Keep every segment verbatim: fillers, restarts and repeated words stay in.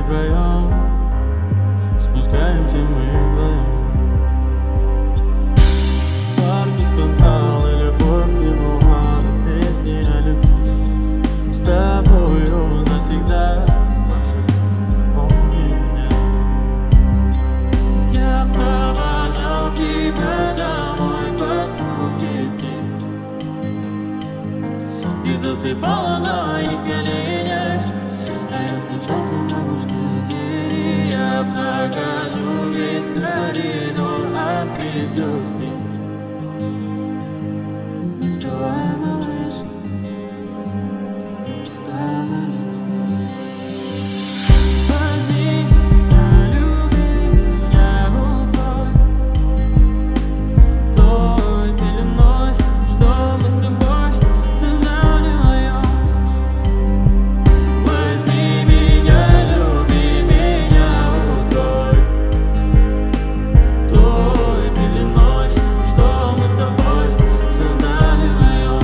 втроем спускаемся мы вдвоем. Парки, скандалы, любовь, лимоны, песни о любви. С тобою навсегда, прошу, помни меня. Я провожал тебя домой под звуки птиц. Ты засыпала на моих коленях, а я стучался на мушкетере. Я прохожу весь коридор, а ты все спишь. Не вставай, малыш, ты мне говоришь. Возьми меня, люби меня рукой, той пеленой, что мы с тобой создали вдвоем. Возьми меня, люби меня рукой, той пеленой, что мы с тобой создали вдвоем.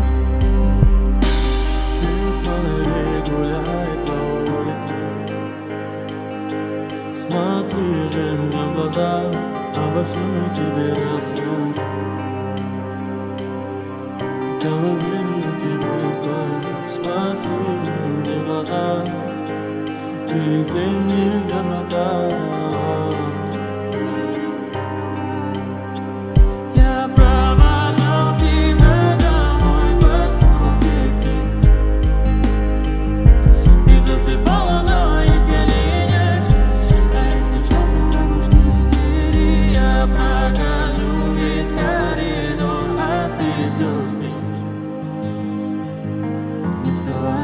Свет фонарей гуляет по улице. Смотри же мне в глаза, обо всем я тебе расскажу. Колыбелью тебе спою. Смотри же мне в глаза, и ты мне в темнота. Я провожал тебя домой под звуки птиц. Ты засыпала на моих коленях, а я стучался на мушкетере. Я прохожу весь коридор, а ты все спишь. Не вставай.